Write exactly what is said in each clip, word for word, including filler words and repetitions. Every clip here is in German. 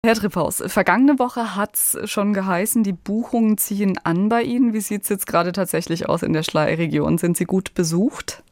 Herr Triphaus, vergangene Woche hat es schon geheißen, die Buchungen ziehen an bei Ihnen. Wie sieht es jetzt gerade tatsächlich aus in der Schlei-Region? Sind Sie gut besucht?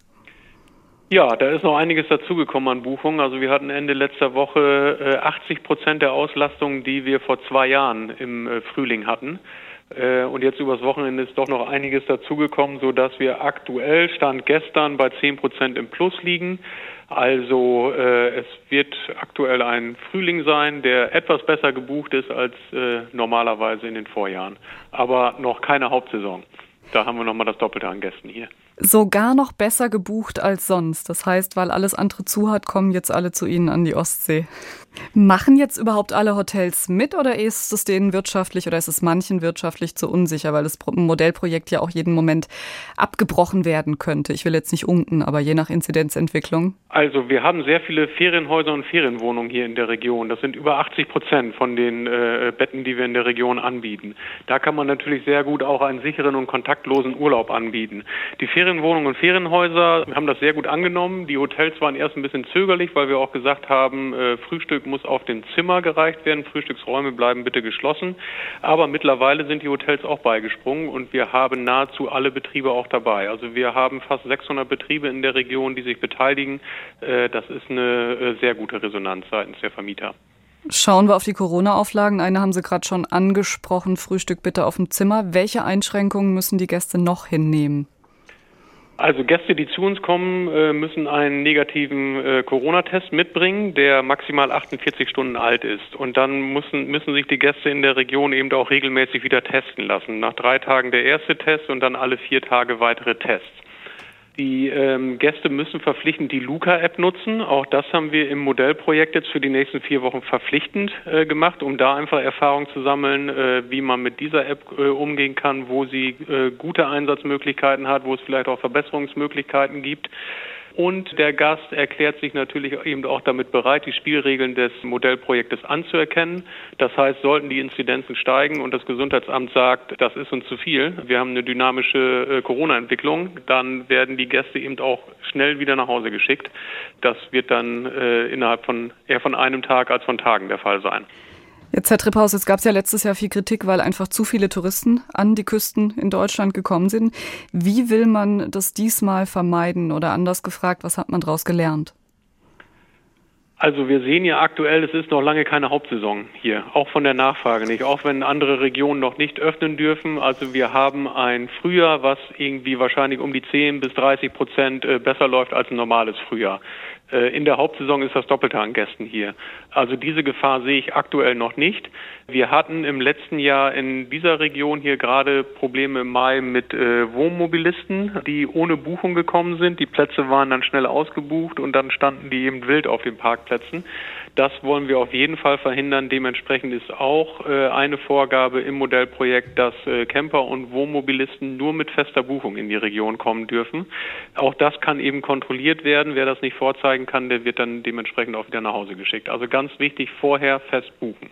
Ja, da ist noch einiges dazugekommen an Buchungen. Also wir hatten Ende letzter Woche äh, achtzig Prozent der Auslastung, die wir vor zwei Jahren im äh, Frühling hatten. Äh, und jetzt übers Wochenende ist doch noch einiges dazugekommen, sodass wir aktuell, Stand gestern, bei zehn Prozent im Plus liegen. Also äh, es wird aktuell ein Frühling sein, der etwas besser gebucht ist als äh, normalerweise in den Vorjahren. Aber noch keine Hauptsaison. Da haben wir nochmal das Doppelte an Gästen hier. Sogar noch besser gebucht als sonst. Das heißt, weil alles andere zu hat, kommen jetzt alle zu Ihnen an die Ostsee. Machen jetzt überhaupt alle Hotels mit oder ist es denen wirtschaftlich oder ist es manchen wirtschaftlich zu unsicher, weil das Modellprojekt ja auch jeden Moment abgebrochen werden könnte? Ich will jetzt nicht unken, aber je nach Inzidenzentwicklung. Also wir haben sehr viele Ferienhäuser und Ferienwohnungen hier in der Region. Das sind über achtzig Prozent von den äh, Betten, die wir in der Region anbieten. Da kann man natürlich sehr gut auch einen sicheren und kontaktlosen Urlaub anbieten. Die Ferienwohnungen und Ferienhäuser haben das sehr gut angenommen. Die Hotels waren erst ein bisschen zögerlich, weil wir auch gesagt haben, äh, Frühstück muss auf dem Zimmer gereicht werden. Frühstücksräume bleiben bitte geschlossen. Aber mittlerweile sind die Hotels auch beigesprungen und wir haben nahezu alle Betriebe auch dabei. Also wir haben fast sechshundert Betriebe in der Region, die sich beteiligen. Das ist eine sehr gute Resonanz seitens der Vermieter. Schauen wir auf die Corona-Auflagen. Eine haben Sie gerade schon angesprochen, Frühstück bitte auf dem Zimmer. Welche Einschränkungen müssen die Gäste noch hinnehmen? Also Gäste, die zu uns kommen, müssen einen negativen Corona-Test mitbringen, der maximal achtundvierzig Stunden alt ist. Und dann müssen, müssen sich die Gäste in der Region eben auch regelmäßig wieder testen lassen. Nach drei Tagen der erste Test und dann alle vier Tage weitere Tests. Die ähm, Gäste müssen verpflichtend die Luca-App nutzen. Auch das haben wir im Modellprojekt jetzt für die nächsten vier Wochen verpflichtend äh, gemacht, um da einfach Erfahrung zu sammeln, äh, wie man mit dieser App äh, umgehen kann, wo sie äh, gute Einsatzmöglichkeiten hat, wo es vielleicht auch Verbesserungsmöglichkeiten gibt. Und der Gast erklärt sich natürlich eben auch damit bereit, die Spielregeln des Modellprojektes anzuerkennen. Das heißt, sollten die Inzidenzen steigen und das Gesundheitsamt sagt, das ist uns zu viel, wir haben eine dynamische äh, Corona-Entwicklung, dann werden die Gäste eben auch schnell wieder nach Hause geschickt. Das wird dann äh, innerhalb von eher von einem Tag als von Tagen der Fall sein. Jetzt, Herr Triphaus, jetzt gab es ja letztes Jahr viel Kritik, weil einfach zu viele Touristen an die Küsten in Deutschland gekommen sind. Wie will man das diesmal vermeiden? Oder anders gefragt, was hat man daraus gelernt? Also wir sehen ja aktuell, es ist noch lange keine Hauptsaison hier, auch von der Nachfrage nicht, auch wenn andere Regionen noch nicht öffnen dürfen. Also wir haben ein Frühjahr, was irgendwie wahrscheinlich um die zehn bis dreißig Prozent besser läuft als ein normales Frühjahr. In der Hauptsaison ist das Doppelte an Gästen hier. Also diese Gefahr sehe ich aktuell noch nicht. Wir hatten im letzten Jahr in dieser Region hier gerade Probleme im Mai mit äh, Wohnmobilisten, die ohne Buchung gekommen sind. Die Plätze waren dann schnell ausgebucht und dann standen die eben wild auf den Parkplätzen. Das wollen wir auf jeden Fall verhindern. Dementsprechend ist auch äh, eine Vorgabe im Modellprojekt, dass äh, Camper und Wohnmobilisten nur mit fester Buchung in die Region kommen dürfen. Auch das kann eben kontrolliert werden. Wer das nicht vorzeigen kann, der wird dann dementsprechend auch wieder nach Hause geschickt. Also ganz wichtig, vorher fest buchen.